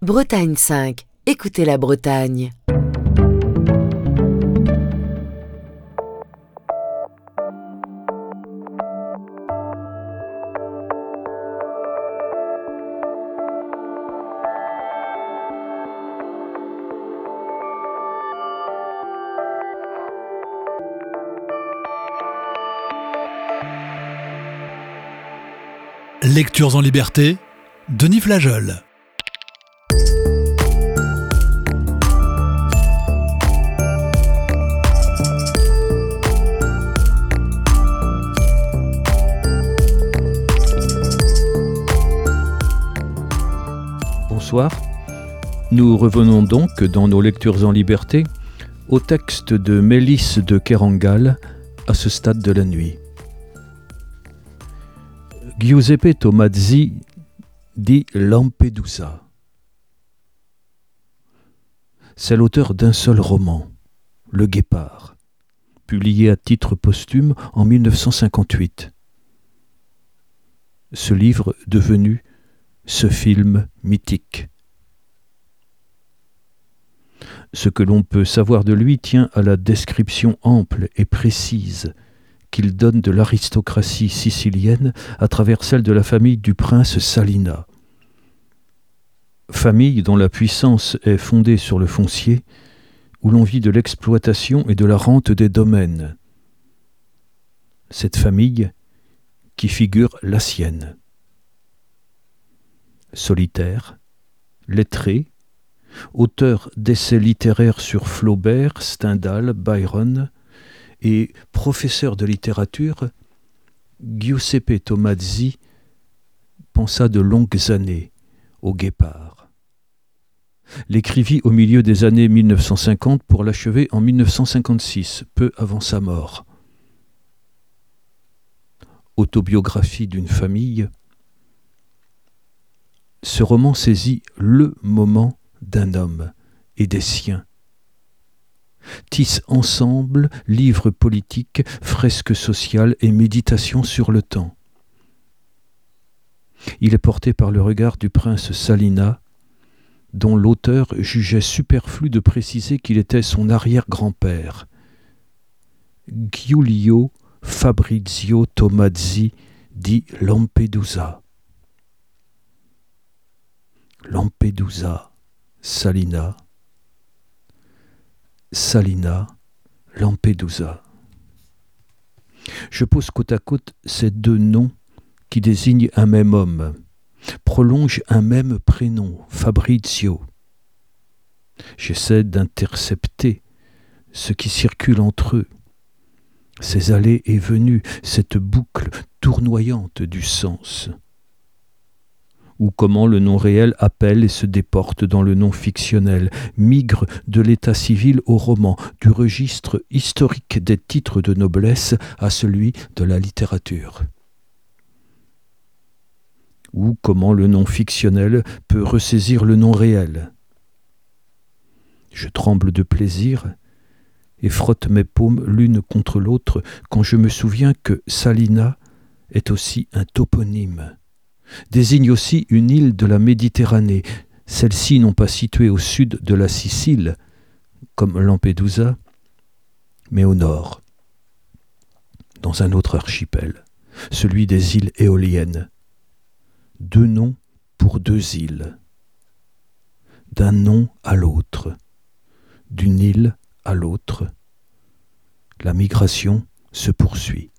Bretagne 5, écoutez la Bretagne. Lectures en liberté, Denis Flageol. Bonsoir. Nous revenons donc dans nos lectures en liberté au texte de Mélis de Kerangal, à ce stade de la nuit. Giuseppe Tomazzi dit Lampedusa. C'est l'auteur d'un seul roman, Le Guépard, publié à titre posthume en 1958. Ce livre devenu ce film mythique. Ce que l'on peut savoir de lui tient à la description ample et précise qu'il donne de l'aristocratie sicilienne à travers celle de la famille du prince Salina. Famille dont la puissance est fondée sur le foncier, où l'on vit de l'exploitation et de la rente des domaines. Cette famille qui figure la sienne. Solitaire, lettré, auteur d'essais littéraires sur Flaubert, Stendhal, Byron, et professeur de littérature, Giuseppe Tomazzi pensa de longues années au Guépard. L'écrivit au milieu des années 1950 pour l'achever en 1956, peu avant sa mort. Autobiographie d'une famille, ce roman saisit le moment d'un homme et des siens. Tisse ensemble livres politiques, fresques sociales et méditations sur le temps. Il est porté par le regard du prince Salina, dont l'auteur jugeait superflu de préciser qu'il était son arrière-grand-père. Giulio Fabrizio Tomazzi dit Lampedusa. Lampedusa, Salina. Salina, Lampedusa. Je pose côte à côte ces deux noms qui désignent un même homme, prolongent un même prénom, Fabrizio. J'essaie d'intercepter ce qui circule entre eux, ces allées et venues, cette boucle tournoyante du sens. Ou comment le nom réel appelle et se déporte dans le nom fictionnel, migre de l'état civil au roman, du registre historique des titres de noblesse à celui de la littérature. Ou comment le nom fictionnel peut ressaisir le nom réel. Je tremble de plaisir et frotte mes paumes l'une contre l'autre quand je me souviens que Salina est aussi un toponyme. Désigne aussi une île de la Méditerranée, celle-ci non pas située au sud de la Sicile, comme Lampedusa, mais au nord, dans un autre archipel, celui des îles éoliennes. Deux noms pour deux îles, d'un nom à l'autre, d'une île à l'autre. La migration se poursuit.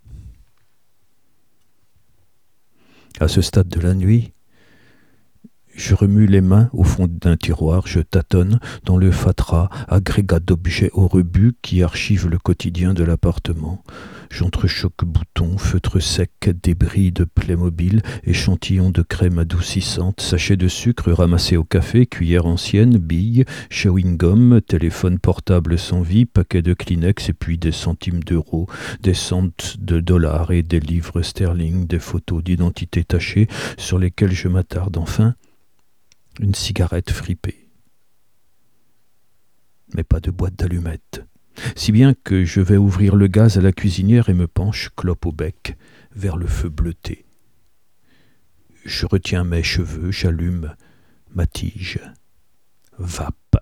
À ce stade de la nuit, je remue les mains au fond d'un tiroir, je tâtonne dans le fatras, agrégat d'objets au rebut qui archive le quotidien de l'appartement. J'entrechoque boutons, feutres secs, débris de Playmobil, échantillons de crème adoucissante, sachets de sucre ramassés au café, cuillères anciennes, billes, chewing-gum, téléphone portable sans vie, paquets de Kleenex et puis des centimes d'euros, des cents de dollars et des livres sterling, des photos d'identité tachées sur lesquelles je m'attarde. Enfin, une cigarette fripée. Mais pas de boîte d'allumettes. Si bien que je vais ouvrir le gaz à la cuisinière et me penche, clope au bec, vers le feu bleuté. Je retiens mes cheveux, j'allume ma tige. Vape.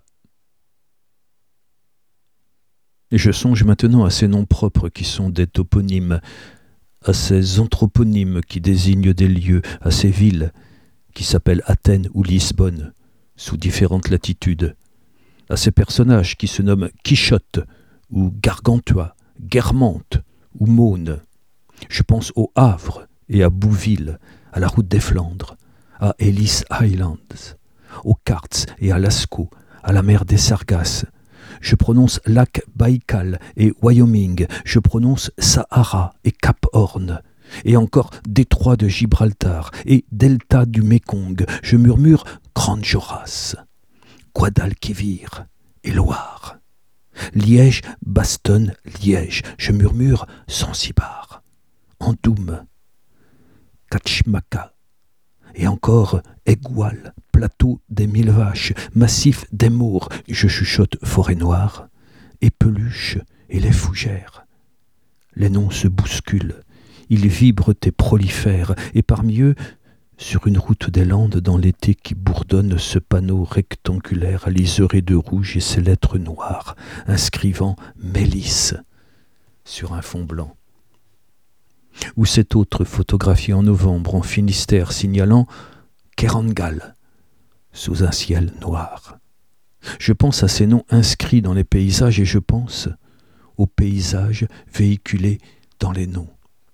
Et je songe maintenant à ces noms propres qui sont des toponymes, à ces anthroponymes qui désignent des lieux, à ces villes qui s'appellent Athènes ou Lisbonne, sous différentes latitudes, à ces personnages qui se nomment Quichotte ou Gargantua, Guermantes ou Maune. Je pense au Havre et à Bouville, à la route des Flandres, à Ellis Islands, aux Karts et à Lascaux, à la mer des Sargasses. Je prononce lac Baïkal et Wyoming, je prononce Sahara et Cap Horn, et encore détroit de Gibraltar et delta du Mékong. Je murmure Grande Joras, Guadalquivir et Loire. Liège, Bastogne, Liège, je murmure Zanzibar, Andoum, Kachmaka, et encore Aigual, plateau des Mille Vaches, massif des Maures, je chuchote Forêt Noire, Épeluche et les Fougères. Les noms se bousculent, ils vibrent et prolifèrent, et parmi eux, sur une route des Landes dans l'été qui bourdonne, ce panneau rectangulaire liseré de rouge et ses lettres noires, inscrivant Mélis sur un fond blanc. Ou cette autre photographiée en novembre en Finistère signalant Kerangal sous un ciel noir. Je pense à ces noms inscrits dans les paysages et je pense aux paysages véhiculés dans les noms.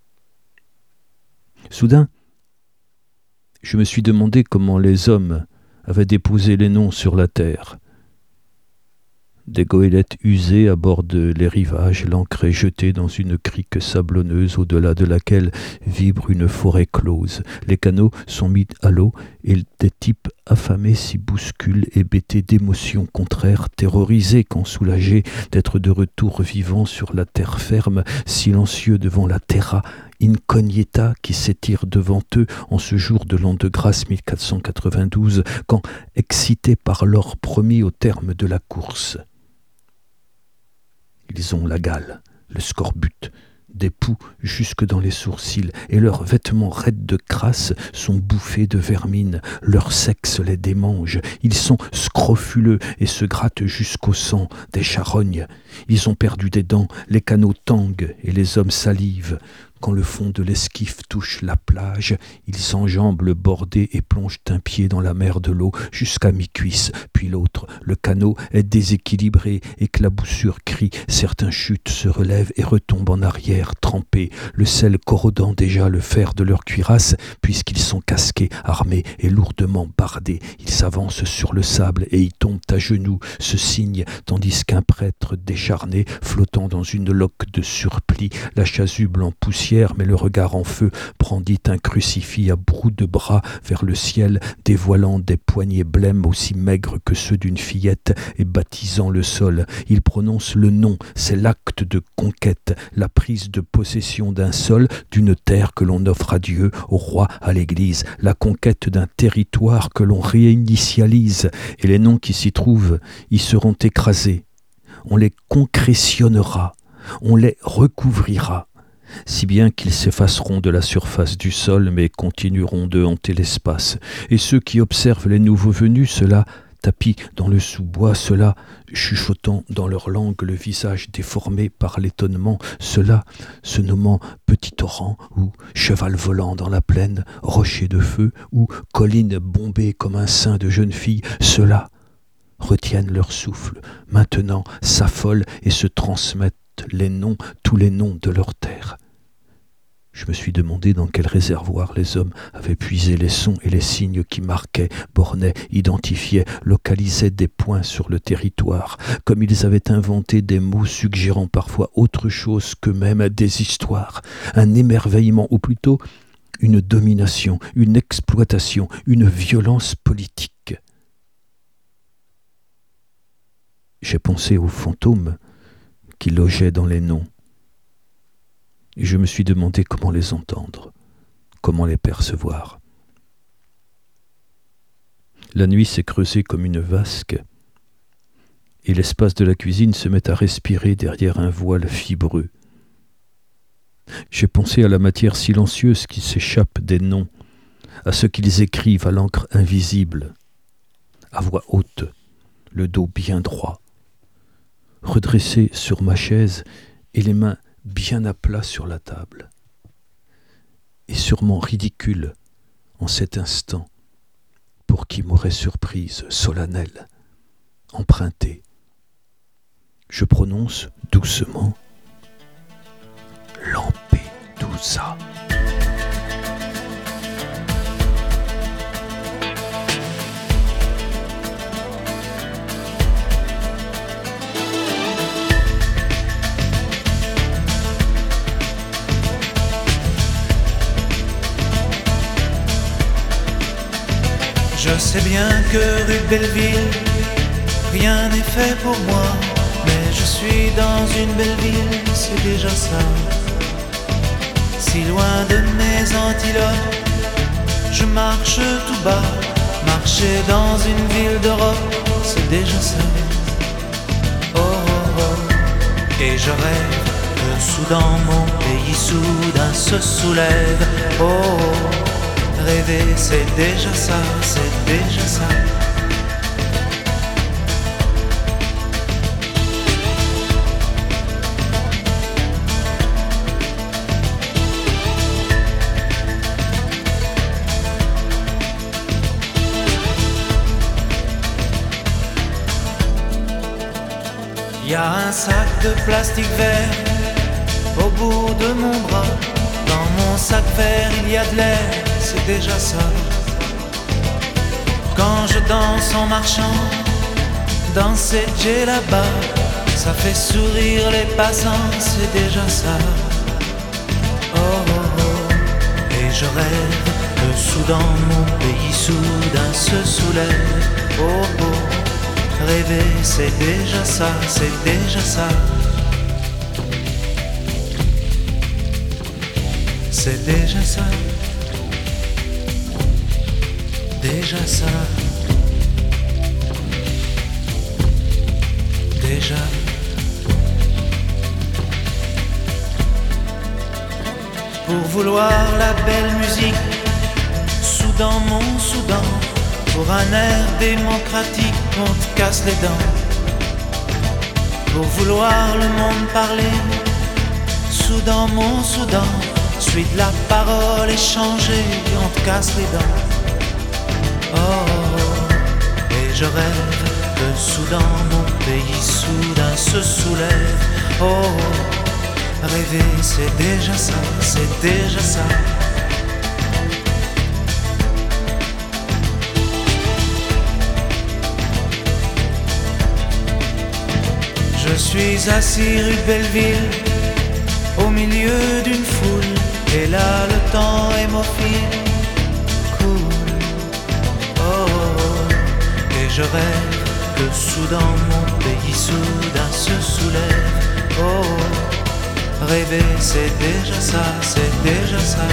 Soudain, je me suis demandé comment les hommes avaient déposé les noms sur la terre. Des goélettes usées abordent les rivages, l'ancre est jetée dans une crique sablonneuse au-delà de laquelle vibre une forêt close. Les canaux sont mis à l'eau et des types affamés s'y bousculent, hébétés d'émotions contraires, terrorisés quand soulagés d'être de retour vivants sur la terre ferme, silencieux devant la terra incognita qui s'étire devant eux en ce jour de l'an de grâce 1492, quand, excités par l'or promis au terme de la course, ils ont la gale, le scorbut, des poux jusque dans les sourcils, et leurs vêtements raides de crasse sont bouffés de vermine, leur sexe les démange, ils sont scrofuleux et se grattent jusqu'au sang des charognes, ils ont perdu des dents, les canaux tanguent et les hommes salivent. Quand le fond de l'esquif touche la plage, ils enjambent le bordé et plongent un pied dans la mer de l'eau jusqu'à mi-cuisse, puis l'autre. Le canot est déséquilibré, éclaboussure crie, certains chutent, se relèvent et retombent en arrière, trempés, le sel corrodant déjà le fer de leur cuirasse, puisqu'ils sont casqués, armés et lourdement bardés. Ils s'avancent sur le sable et y tombent à genoux, se signent, tandis qu'un prêtre décharné, flottant dans une loque de surplis, la chasuble en poussière, mais le regard en feu, brandit un crucifix à bout de bras vers le ciel, dévoilant des poignets blêmes aussi maigres que ceux d'une fillette et baptisant le sol. Il prononce le nom, c'est l'acte de conquête, la prise de possession d'un sol, d'une terre que l'on offre à Dieu, au roi, à l'Église, la conquête d'un territoire que l'on réinitialise, et les noms qui s'y trouvent y seront écrasés. On les concrétionnera, on les recouvrira, si bien qu'ils s'effaceront de la surface du sol, mais continueront de hanter l'espace. Et ceux qui observent les nouveaux venus, ceux-là tapis dans le sous-bois, ceux-là chuchotant dans leur langue, le visage déformé par l'étonnement, ceux-là se nommant petit torrent ou cheval volant dans la plaine, rocher de feu ou colline bombée comme un sein de jeune fille, ceux-là retiennent leur souffle, maintenant s'affolent et se transmettent les noms, tous les noms de leur terre. Je me suis demandé dans quel réservoir les hommes avaient puisé les sons et les signes qui marquaient, bornaient, identifiaient, localisaient des points sur le territoire, comme ils avaient inventé des mots suggérant parfois autre chose qu'eux-mêmes, des histoires, un émerveillement, ou plutôt une domination, une exploitation, une violence politique. J'ai pensé aux fantômes qui logeaient dans les noms. Et je me suis demandé comment les entendre, comment les percevoir. La nuit s'est creusée comme une vasque, et l'espace de la cuisine se met à respirer derrière un voile fibreux. J'ai pensé à la matière silencieuse qui s'échappe des noms, à ce qu'ils écrivent à l'encre invisible, à voix haute, le dos bien droit, redressé sur ma chaise et les mains bien à plat sur la table. Et sûrement ridicule en cet instant, pour qui m'aurait surprise solennelle, empruntée. Je prononce doucement Lampedusa. Je sais bien que rue de Belleville, rien n'est fait pour moi, mais je suis dans une belle ville, c'est déjà ça. Si loin de mes antilopes, je marche tout bas, marcher dans une ville d'Europe, c'est déjà ça. Oh, oh, oh. Et je rêve que soudain mon pays soudain se soulève. Oh, oh. Rêver, c'est déjà ça, c'est déjà ça. Il y a un sac de plastique vert au bout de mon bras. Dans mon sac vert, il y a de l'air, c'est déjà ça. Quand je danse en marchant, danser j'ai là-bas, ça fait sourire les passants, c'est déjà ça. Oh, oh, oh. Et je rêve que soudain mon pays soudain se soulève. Oh, oh. Rêver, c'est déjà ça, c'est déjà ça. C'est déjà ça, déjà ça, déjà. Pour vouloir la belle musique, Soudan mon Soudan, pour un air démocratique, on te casse les dents. Pour vouloir le monde parler, Soudan mon Soudan, suite de la parole échangée, on te casse les dents. Oh, oh, oh. Et je rêve que soudain mon pays soudain se soulève. Oh, oh. Rêver c'est déjà ça, c'est déjà ça. Je suis assis rue de Belleville, au milieu d'une foule, et là le temps hémophile coule. Oh, oh, oh. Et je rêve que soudain mon pays soudain se soulève. Oh, oh. Rêver c'est déjà ça, c'est déjà ça.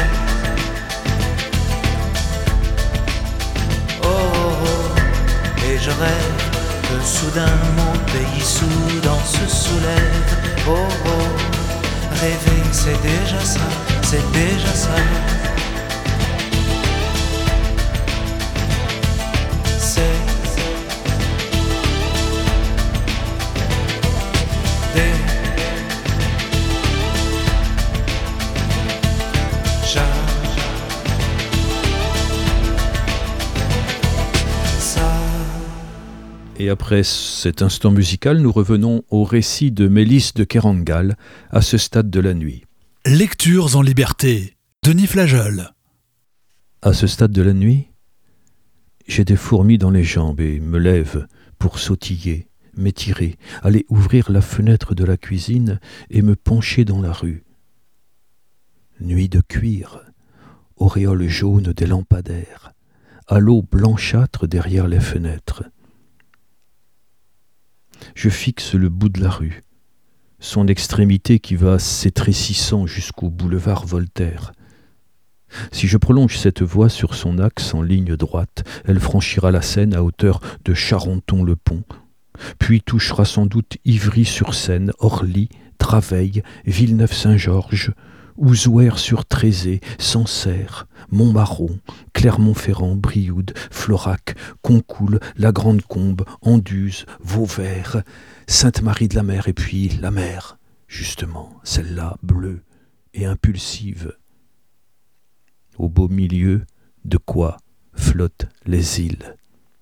Oh, oh, oh. Et je rêve que soudain mon pays soudain se soulève. Oh, oh. Rêver c'est déjà ça, c'est déjà ça. C'est déjà ça. Et après cet instant musical, nous revenons au récit de Mélisse de Kerangal, à ce stade de la nuit. Lectures en liberté, Denis Flageol. À ce stade de la nuit, j'ai des fourmis dans les jambes et me lève pour sautiller, m'étirer, aller ouvrir la fenêtre de la cuisine et me pencher dans la rue. Nuit de cuir, auréole jaune des lampadaires, halo blanchâtre derrière les fenêtres. Je fixe le bout de la rue, son extrémité qui va s'étrécissant jusqu'au boulevard Voltaire. Si je prolonge cette voie sur son axe en ligne droite, elle franchira la Seine à hauteur de Charenton-le-Pont, puis touchera sans doute Ivry-sur-Seine, Orly, Draveil, Villeneuve-Saint-Georges, Ouzouer-sur-Trézé, Sancerre, Montmarron, Clermont-Ferrand, Brioude, Florac, Concoul, La Grande Combe, Anduze, Vauvert, Sainte-Marie-de-la-Mer et puis la mer, justement, celle-là, bleue et impulsive. Au beau milieu, de quoi flottent les îles.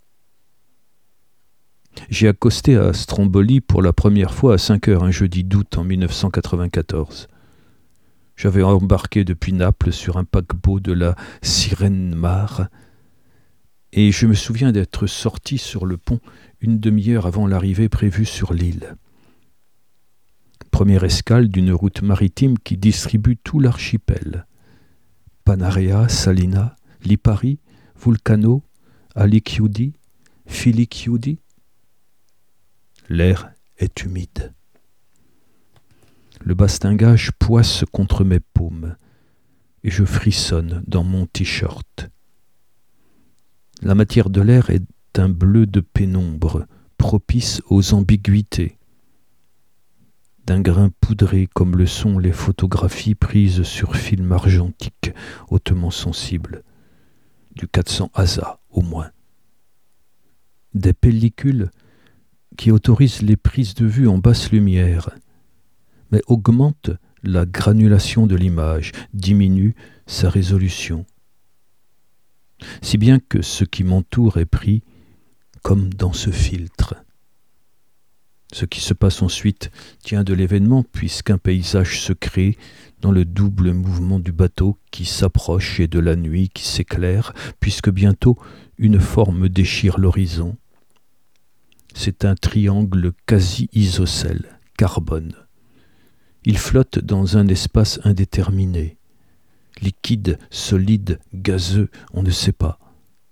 J'ai accosté à Stromboli pour la première fois à 5 heures un jeudi d'août en 1994. J'avais embarqué depuis Naples sur un paquebot de la Sirène-Mare et je me souviens d'être sorti sur le pont une demi-heure avant l'arrivée prévue sur l'île. Première escale d'une route maritime qui distribue tout l'archipel. Panarea, Salina, Lipari, Vulcano, Alichiudi, Filichiudi. L'air est humide. Le bastingage poisse contre mes paumes et je frissonne dans mon t-shirt. La matière de l'air est un bleu de pénombre, propice aux ambiguïtés. D'un grain poudré comme le sont les photographies prises sur film argentique hautement sensible, du 400 ASA au moins. Des pellicules qui autorisent les prises de vue en basse lumière, mais augmente la granulation de l'image, diminue sa résolution. Si bien que ce qui m'entoure est pris comme dans ce filtre. Ce qui se passe ensuite tient de l'événement puisqu'un paysage se crée dans le double mouvement du bateau qui s'approche et de la nuit qui s'éclaire, puisque bientôt une forme déchire l'horizon. C'est un triangle quasi-isocèle, carbone. Il flotte dans un espace indéterminé. Liquide, solide, gazeux, on ne sait pas.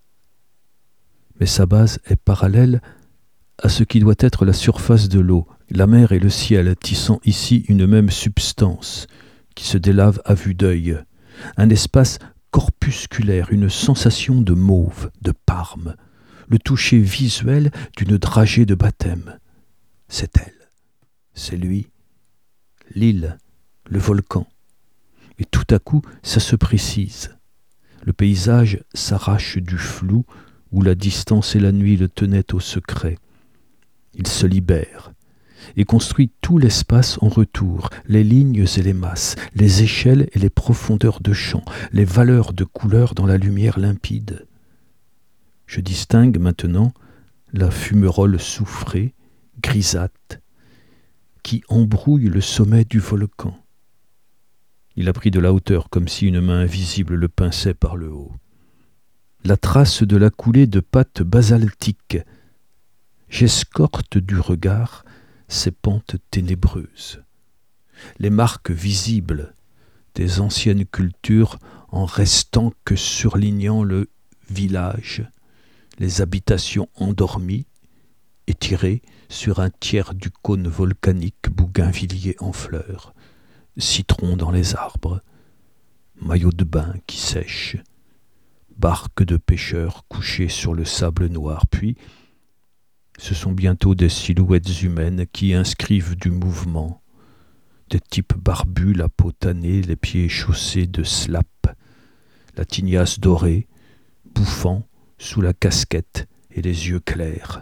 Mais sa base est parallèle à ce qui doit être la surface de l'eau, la mer et le ciel, tissant ici une même substance qui se délave à vue d'œil. Un espace corpusculaire, une sensation de mauve, de parme, le toucher visuel d'une dragée de baptême. C'est elle, c'est lui, l'île, le volcan. Et tout à coup, ça se précise. Le paysage s'arrache du flou où la distance et la nuit le tenaient au secret. Il se libère et construit tout l'espace en retour, les lignes et les masses, les échelles et les profondeurs de champ, les valeurs de couleurs dans la lumière limpide. Je distingue maintenant la fumerole soufrée, grisâtre, qui embrouille le sommet du volcan. Il a pris de la hauteur comme si une main invisible le pinçait par le haut. La trace de la coulée de pâte basaltique. J'escorte du regard ces pentes ténébreuses. Les marques visibles des anciennes cultures en restant que surlignant le village, les habitations endormies, étirées sur un tiers du cône volcanique bougainvillier en fleurs, citron dans les arbres, maillot de bain qui sèche, barque de pêcheurs couchés sur le sable noir, puis ce sont bientôt des silhouettes humaines qui inscrivent du mouvement, des types barbus, la peau tannée, les pieds chaussés de slap, la tignasse dorée, bouffant sous la casquette et les yeux clairs.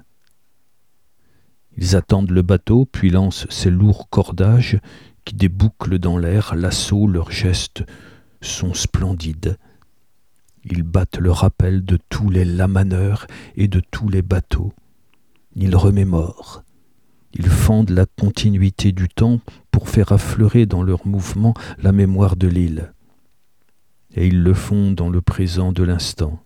Ils attendent le bateau, puis lancent ces lourds cordages qui débouclent dans l'air l'assaut, leurs gestes sont splendides. Ils battent le rappel de tous les lamaneurs et de tous les bateaux. Ils remémorent. Ils fendent la continuité du temps pour faire affleurer dans leur mouvement la mémoire de l'île. Et ils le font dans le présent de l'instant.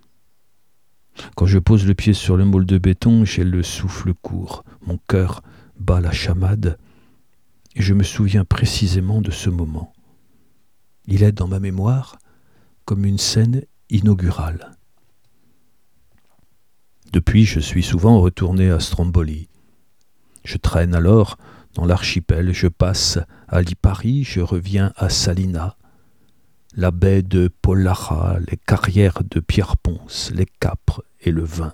Quand je pose le pied sur le môle de béton, j'ai le souffle court. Mon cœur bat la chamade et je me souviens précisément de ce moment. Il est dans ma mémoire comme une scène inaugurale. Depuis, je suis souvent retourné à Stromboli. Je traîne alors dans l'archipel, je passe à Lipari, je reviens à Salina, la baie de Pollaja, les carrières de Pierreponce, les Capres et le vin.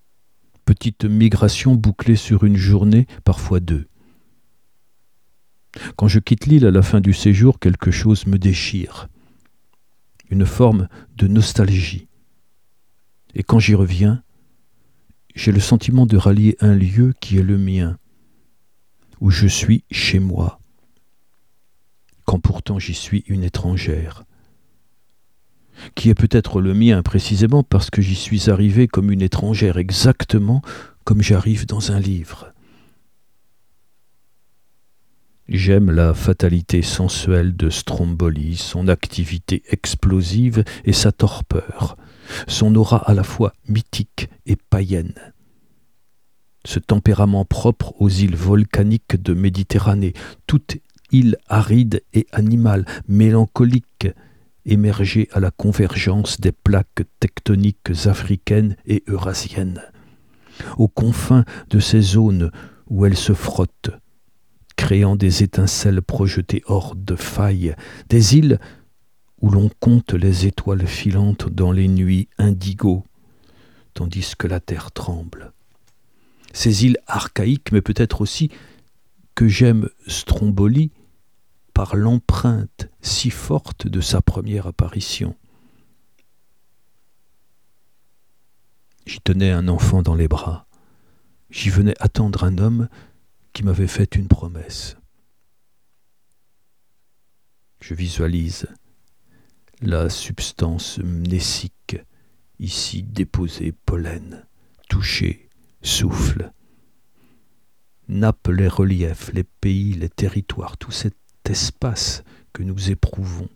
Petite migration bouclée sur une journée, parfois deux. Quand je quitte l'île à la fin du séjour, quelque chose me déchire. Une forme de nostalgie. Et quand j'y reviens, j'ai le sentiment de rallier un lieu qui est le mien, où je suis chez moi, quand pourtant j'y suis une étrangère, qui est peut-être le mien précisément parce que j'y suis arrivé comme une étrangère, exactement comme j'arrive dans un livre. J'aime la fatalité sensuelle de Stromboli, son activité explosive et sa torpeur, son aura à la fois mythique et païenne. Ce tempérament propre aux îles volcaniques de Méditerranée, toute île aride et animale, mélancolique, émergée à la convergence des plaques tectoniques africaines et eurasiennes, aux confins de ces zones où elles se frottent, créant des étincelles projetées hors de failles, des îles où l'on compte les étoiles filantes dans les nuits indigo, tandis que la terre tremble. Ces îles archaïques, mais peut-être aussi que j'aime Stromboli par l'empreinte si forte de sa première apparition. J'y tenais un enfant dans les bras. J'y venais attendre un homme qui m'avait fait une promesse. Je visualise la substance mnésique, ici déposée, pollen, touchée, souffle, nappe les reliefs, les pays, les territoires, tout cet espace que nous éprouvons.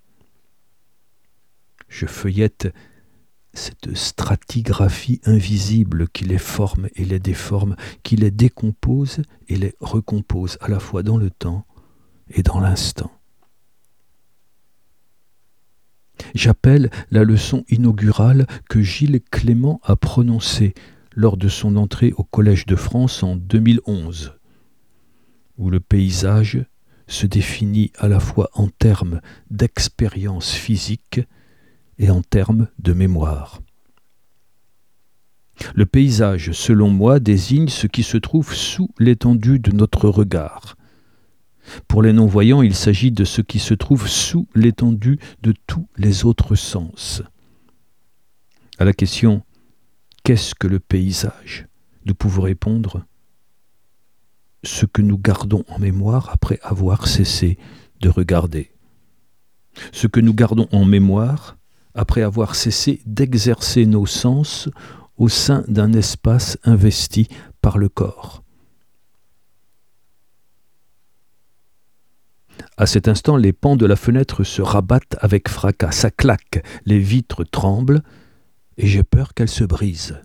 Je feuillette cette stratigraphie invisible qui les forme et les déforme, qui les décompose et les recompose à la fois dans le temps et dans l'instant. J'appelle la leçon inaugurale que Gilles Clément a prononcée lors de son entrée au Collège de France en 2011, où le paysage se définit à la fois en termes d'expérience physique et en termes de mémoire. Le paysage, selon moi, désigne ce qui se trouve sous l'étendue de notre regard. Pour les non-voyants, il s'agit de ce qui se trouve sous l'étendue de tous les autres sens. À la question « Qu'est-ce que le paysage ?» nous pouvons répondre « Ce que nous gardons en mémoire après avoir cessé de regarder. Ce que nous gardons en mémoire après avoir cessé d'exercer nos sens au sein d'un espace investi par le corps. » À cet instant, les pans de la fenêtre se rabattent avec fracas, ça claque, les vitres tremblent, et j'ai peur qu'elles se brisent.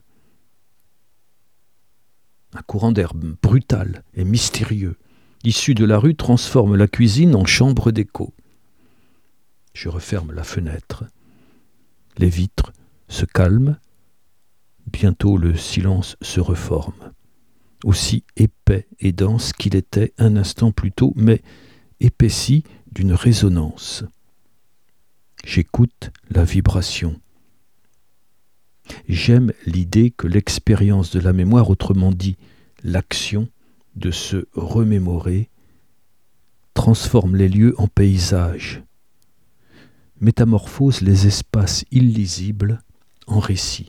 Un courant d'air brutal et mystérieux, issu de la rue, transforme la cuisine en chambre d'écho. Je referme la fenêtre. Les vitres se calment. Bientôt le silence se reforme. Aussi épais et dense qu'il était un instant plus tôt, mais épaissi d'une résonance. J'écoute la vibration. J'aime l'idée que l'expérience de la mémoire, autrement dit l'action de se remémorer, transforme les lieux en paysages, métamorphose les espaces illisibles en récits.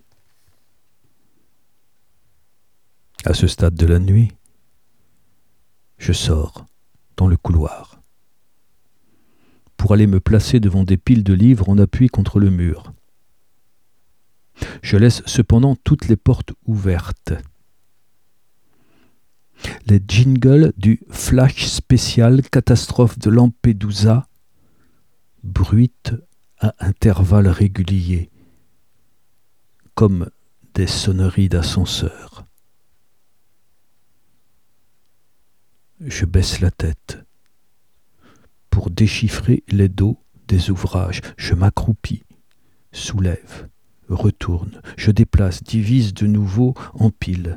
À ce stade de la nuit, je sors dans le couloir pour aller me placer devant des piles de livres en appui contre le mur. Je laisse cependant toutes les portes ouvertes. Les jingles du flash spécial catastrophe de Lampedusa bruitent à intervalles réguliers, comme des sonneries d'ascenseur. Je baisse la tête. Pour déchiffrer les dos des ouvrages, je m'accroupis, soulève, retourne, je déplace, divise de nouveau, empile.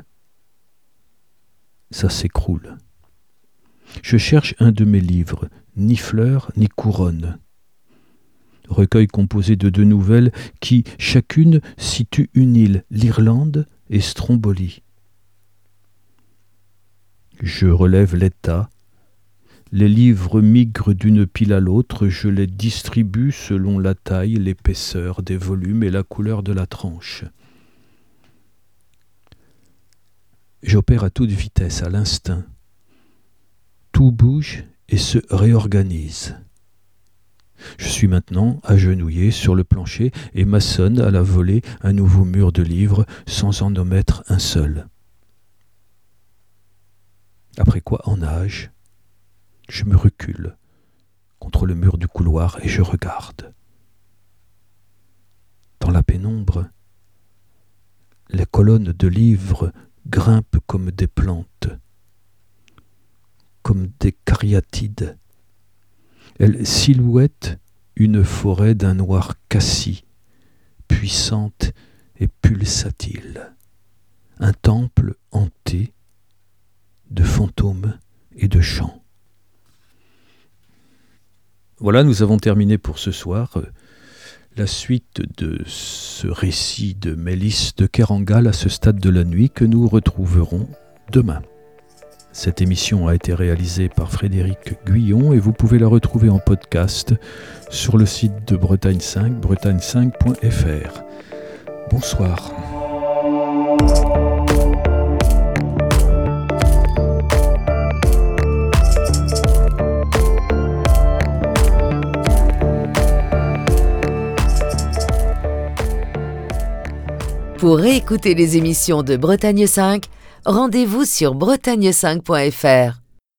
Ça s'écroule. Je cherche un de mes livres, ni fleurs ni couronne. Recueil composé de 2 nouvelles qui, chacune, situe une île, l'Irlande et Stromboli. Je relève l'état, Les livres migrent d'une pile à l'autre, je les distribue selon la taille, l'épaisseur des volumes et la couleur de la tranche. J'opère à toute vitesse, à l'instinct. Tout bouge et se réorganise. Je suis maintenant agenouillé sur le plancher et maçonne à la volée un nouveau mur de livres sans en omettre un seul. Après quoi, en nage, je me recule contre le mur du couloir et je regarde. Dans la pénombre, les colonnes de livres grimpent comme des plantes, comme des cariatides. Elles silhouettent une forêt d'un noir cassis, puissante et pulsatile, un temple hanté de fantômes et de chants. Voilà, nous avons terminé pour ce soir. La suite de ce récit de Mélis de Kerangal à ce stade de la nuit que nous retrouverons demain. Cette émission a été réalisée par Frédéric Guyon et vous pouvez la retrouver en podcast sur le site de Bretagne 5, bretagne5.fr. Bonsoir. Pour réécouter les émissions de Bretagne 5, rendez-vous sur bretagne5.fr.